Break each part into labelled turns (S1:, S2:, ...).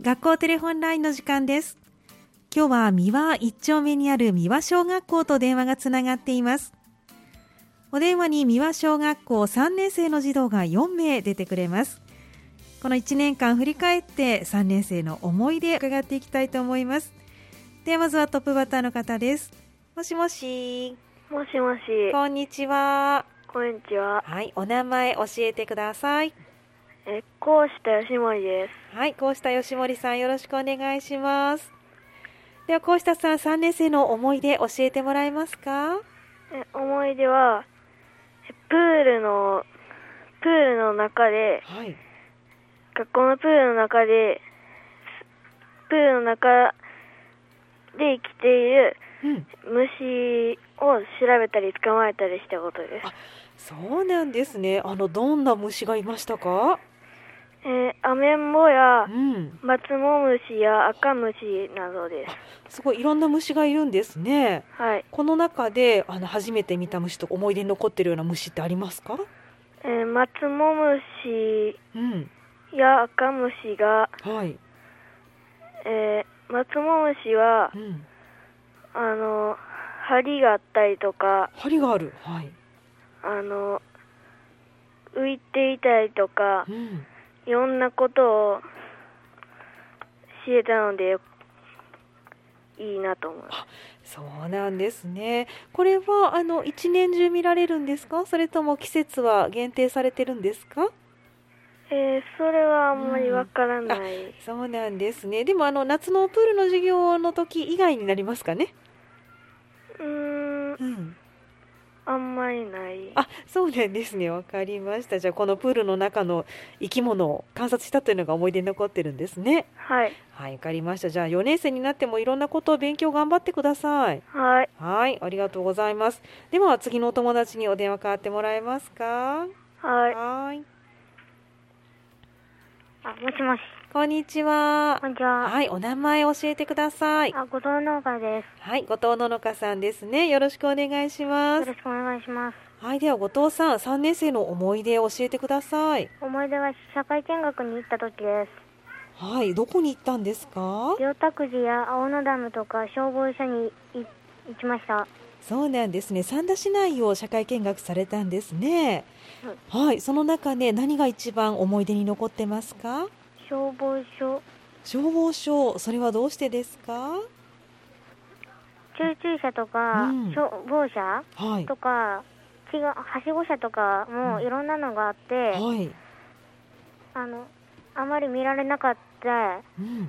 S1: 学校テレホンラインの時間です。今日は三輪一丁目にある三輪小学校と電話がつながっています。お電話に三輪小学校3年生の児童が4名出てくれます。この1年間振り返って3年生の思い出を伺っていきたいと思います。ではまずはトップバッターの方です。もしもし。
S2: もしもし。
S1: こんにちは。
S2: こんにちは。
S1: はい、お名前教えてください。
S2: こうした吉森です。
S1: はい、こうした吉森さん、よろしくお願いします。ではこうしたさん、3年生の思い出教えてもらえますか？
S2: 思い出はプールの中で、
S1: はい、
S2: 学校のプールの中で生きている虫を調べたり捕まえたりしたことです。
S1: あ、そうなんですね。どんな虫がいましたか？
S2: アメンボやマツモムシやアカムシなどです。
S1: すごいいろんな虫がいるんですね。
S2: はい。
S1: この中で初めて見た虫と思い出に残っているような虫ってありますか？
S2: マツモムシやアカムシが、
S1: はい、
S2: マツモムシは、針があったりとか、
S1: 針がある、はい、
S2: 浮いていたりとか、いろんなことを知れたのでいいなと思います。
S1: そうなんですね。これは一年中見られるんですか？それとも季節は限定されてるんですか？
S2: それはあんまりわからない。
S1: そうなんですね。でも夏のプールの授業の時以外になりますかね？
S2: あんまりない。
S1: そうなんですね。わかりました。じゃあこのプールの中の生き物を観察したというのが思い出に残ってるんですね。
S2: はい。
S1: はい、わかりました。じゃあ4年生になってもいろんなことを勉強頑張ってください。
S2: はい。
S1: はい、ありがとうございます。では次のお友達にお電話代わってもらえますか？
S2: はい。
S1: はい。
S2: もしもし。
S1: こんにちは。
S2: こんにちは。
S1: はい、お名前教えてください。
S2: 後藤農家です。
S1: はい、後藤ののかさんですね。よろしくお願いします。
S2: よろしくお願いします。
S1: はい、では後藤さん、3年生の思い出を教えてください。
S2: 思い出は社会見学に行った時です。
S1: はい、どこに行ったんですか？
S2: 両沢寺や青野ダムとか消防署に行きました。
S1: そうなんですね。三田市内を社会見学されたんですね。はい、その中で何が一番思い出に残ってますか？
S2: 消防署。
S1: 消防署、それはどうしてですか？
S2: 救急車とか、消防車とか、はしご車とかもいろんなのがあって、あまり見られなかった、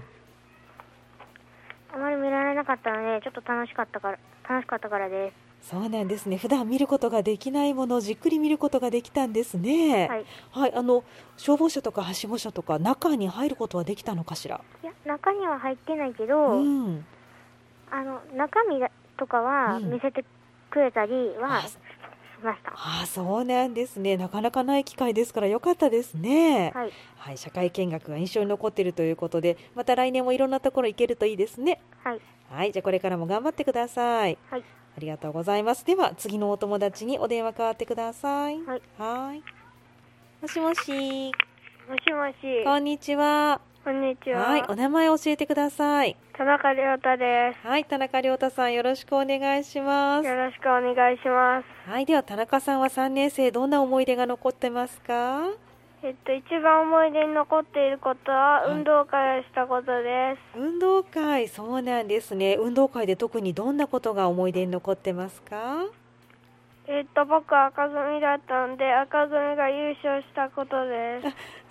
S2: のでちょっと楽しかったからです。
S1: そうなんですね。普段見ることができないものをじっくり見ることができたんですね。はい、消防車とかはしご車とか中に入ることはできたのかしら？
S2: いや、中には入ってないけど、中身とかは見せてくれたりはしました。
S1: そうなんですね。なかなかない機会ですからよかったですね。
S2: はい。
S1: はい、社会見学が印象に残っているということで、また来年もいろんなところ行けるといいですね。
S2: はい。
S1: はい、じゃあこれからも頑張ってください。
S2: はい。
S1: ありがとうございます。では次のお友達にお電話代わってください。
S2: はい。
S1: もしもし。
S2: もしもし。
S1: こんにちは。
S2: こんにちは。
S1: はい、お名前教えてください。
S2: 田中亮太です。
S1: はい、田中亮太さん、よろしくお願いします。
S2: よろしくお願いします。
S1: はい、では田中さんは3年生、どんな思い出が残ってますか？
S2: 一番思い出に残っていることは運動会をしたことです。
S1: 運動会、そうなんですね。運動会で特にどんなことが思い出に残ってますか？
S2: 僕は赤組だったので赤組が優勝したことです。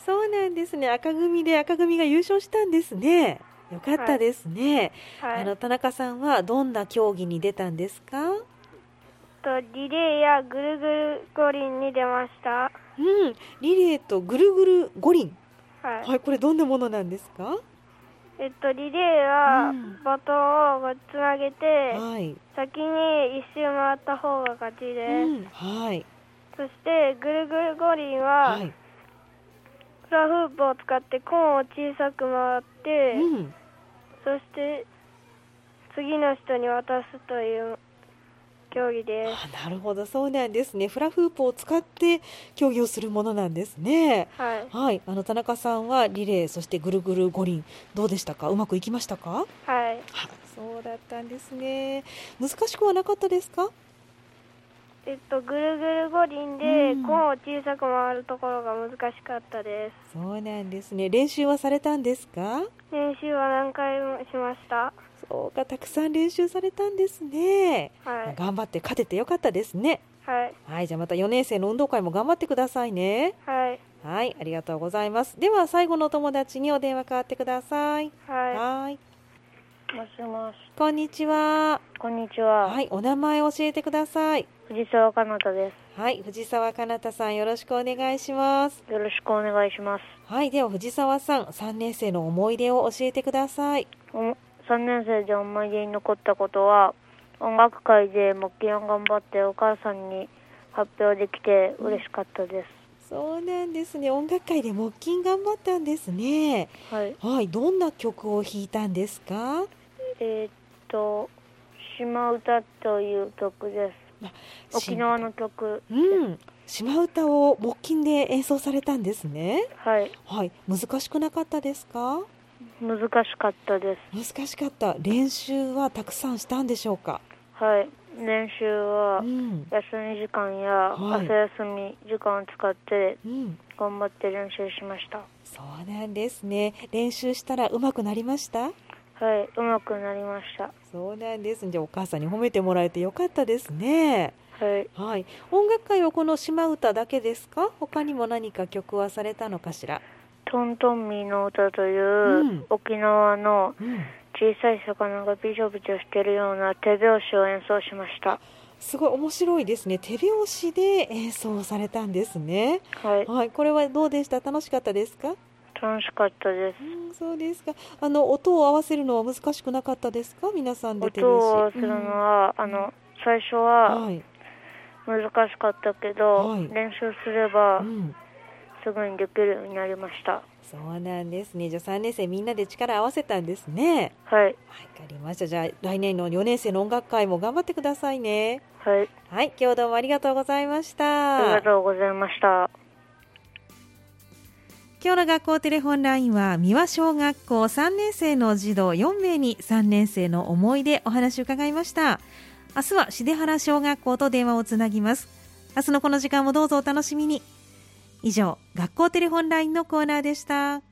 S1: そうなんですね。赤組が優勝したんですね。よかったですね。はい、田中さんはどんな競技に出たんですか？
S2: リレーやぐるぐる五輪に出ました。
S1: リレーとぐるぐる五輪。
S2: はい、
S1: これどんなものなんですか？
S2: リレーはバトンをつなげて、先に一周回った方が勝ちです。そしてぐるぐる五輪は、フラフープを使ってコーンを小さく回って、そして次の人に渡すという競技です。
S1: なるほど、そうなんですね。フラフープを使って競技をするものなんですね。
S2: はい。
S1: はい、田中さんはリレー、そしてぐるぐる五輪、どうでしたか？うまくいきましたか？
S2: はい。
S1: そうだったんですね。難しくはなかったですか？
S2: ぐるぐる五輪でコーンを小さく回るところが難しかったです。
S1: そうなんですね。練習はされたんですか？
S2: 練習は何回もしました。
S1: そうか、たくさん練習されたんですね。
S2: はい。
S1: 頑張って勝ててよかったですね。
S2: はい。
S1: はい、じゃあまた4年生の運動会も頑張ってくださいね。
S2: はい。
S1: はい、ありがとうございます。では最後のお友達にお電話代わってください。
S2: はい。
S3: もしもし。
S1: こんにちは。
S3: こんにちは。
S1: はい、お名前教えてください。
S3: 藤沢かなたです。
S1: はい、藤沢かなたさん、よろしくお願いします。
S3: よろしくお願いします。
S1: はい、では藤沢さん、3年生の思い出を教えてください。
S3: 3年生で思い出に残ったことは、音楽会で木琴を頑張ってお母さんに発表できて嬉しかったです。
S1: そうなんですね。音楽会で木琴頑張ったんですね。
S3: はい。
S1: はい、どんな曲を弾いたんですか？
S3: 島唄という曲です。沖縄の曲です。
S1: 島唄を木琴で演奏されたんですね。
S3: はい。
S1: はい、難しくなかったですか？
S3: 難しかったです。
S1: 難しかった。練習はたくさんしたんでしょうか？
S3: はい。練習は休み時間や朝休み時間を使って頑張って練習しました。
S1: そうなんですね。練習したら上手くなりました？
S3: はい、上手くなりました。
S1: そうなんです。じゃあお母さんに褒めてもらえてよかったですね。
S3: はい。
S1: はい。音楽会はこの島唄だけですか？他にも何か曲はされたのかしら？
S3: トントンミーの歌という、沖縄の小さい魚がビチョビチョしているような手拍子を演奏しました。
S1: すごい面白いですね。手拍子で演奏されたんですね。
S3: はい。
S1: はい。これはどうでした？楽しかったですか？
S3: 楽しかったです。
S1: そうですか。音を合わせるのは難しくなかったですか？皆さんで手拍子。
S3: 音を合わせるのは、最初は難しかったけど、練習すればすぐにできるようになりました。
S1: そうなんですね。じゃあ3年生みんなで力を合わせたんですね。
S3: はい。
S1: わかりました。じゃあ来年の4年生の音楽会も頑張ってくださいね。
S3: はい。
S1: はい。今日どうもありがとうございました。
S3: ありがとうございました。
S1: 今日の学校テレホンラインは三輪小学校3年生の児童4名に3年生の思い出お話を伺いました。明日は重原小学校と電話をつなぎます。明日のこの時間もどうぞお楽しみに。以上、学校テレホンラインのコーナーでした。